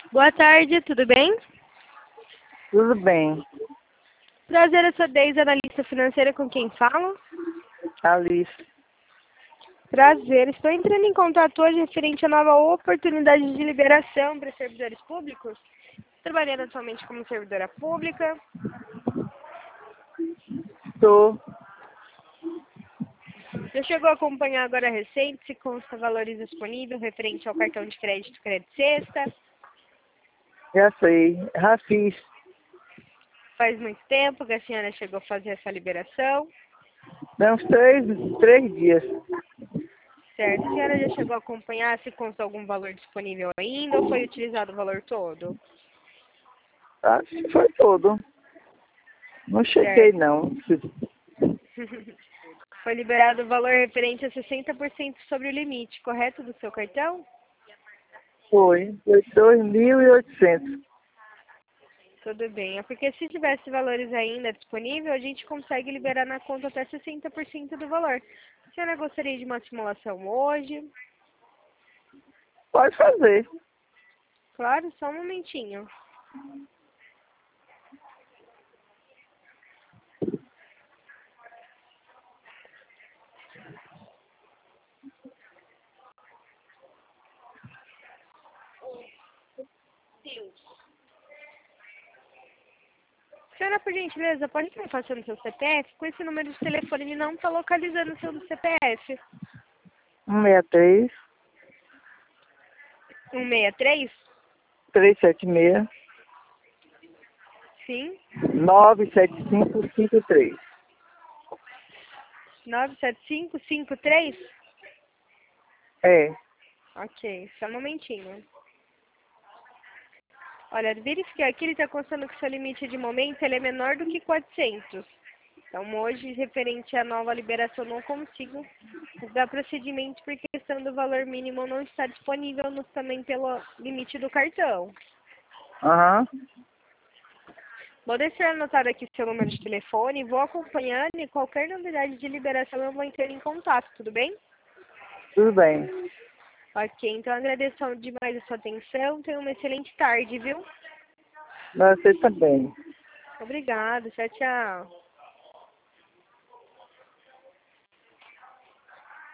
Boa tarde, tudo bem? Tudo bem, Prazer, eu sou Deise, analista financeira, com quem falo? Alice. Prazer, estou entrando em contato hoje referente à nova oportunidade de liberação para servidores públicos. Trabalhando atualmente como servidora pública. Estou, Já chegou a acompanhar agora recente se consta valores disponíveis referente ao cartão de crédito Crédito Sexta? já sei, já fiz. Faz muito tempo que a senhora chegou a fazer essa liberação, Dá uns três dias. certo? A senhora já chegou a acompanhar se consta algum valor disponível ainda ou foi utilizado o valor todo? Acho que foi tudo. Não chequei, Certo. não. Foi liberado o valor referente a 60% sobre o limite, correto, do seu cartão? Foi 2.800. Tudo bem. É porque se tivesse valores ainda disponível, a gente consegue liberar na conta até 60% do valor. A senhora gostaria de uma simulação hoje? Pode fazer. Claro, só um momentinho. Senhora, por gentileza, pode estar passando seu CPF? Com esse número de telefone, ele não está localizando o seu do CPF. 163, 163? 376, Sim. 97553. 97553? É. Ok, só um momentinho. Olha, verifiquei aqui, ele está constando que seu limite de momento ele é menor do que 400. Então, hoje, referente à nova liberação, não consigo dar procedimento por questão do valor mínimo não estar disponível também pelo limite do cartão. Aham. Vou deixar anotado aqui seu número de telefone, vou acompanhando e qualquer novidade de liberação eu vou entrar em contato, tudo bem? Tudo bem. Ok, então agradeço demais a sua atenção, tenha uma excelente tarde, viu? Você também. Obrigada, tchau, tchau.